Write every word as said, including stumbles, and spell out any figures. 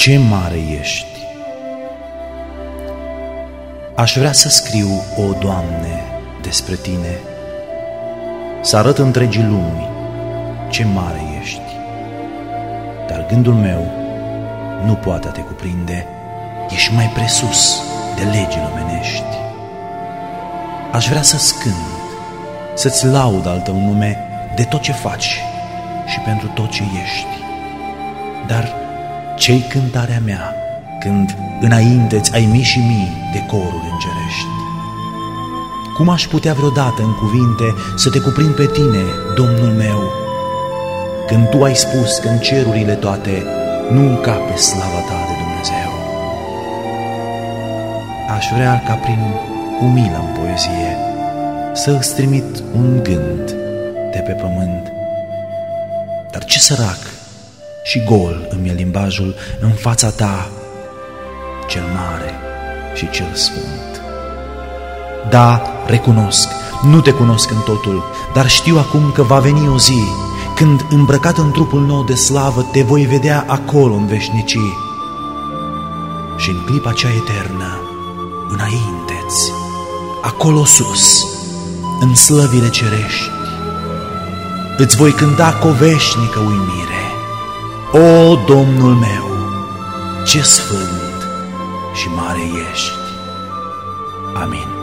ce mare ești! Aș vrea să scriu, o Doamne, despre Tine, să arăt întregii lumi ce mare ești, dar gândul meu nu poate a te cuprinde, ești mai presus de legile omenești. Aș vrea să-ți cânt, să-ți laud al Tău nume de tot ce faci și pentru tot ce ești, dar ce-i cântarea mea când înainte-ți ai mii și mii de coruri îngerești? Cum aș putea vreodată în cuvinte să te cuprind pe Tine, Domnul meu, când Tu ai spus că în cerurile toate nu încape slava Ta de Dumnezeu? Aș vrea ca prin umilă în poezie să îți trimit un gând de pe pământ, dar ce sărac și gol îmi e limbajul în fața Ta, cel mare și cel sfânt. Da, recunosc, nu Te cunosc în totul, dar știu acum că va veni o zi când, îmbrăcat în trupul nou de slavă, Te voi vedea acolo în veșnicii. Și în clipa cea eternă, înainte-ți, acolo sus, în slăvile cerești, îți voi cânta cu o veșnică uimire: O, Domnul meu, ce sfânt și mare ești! Amin.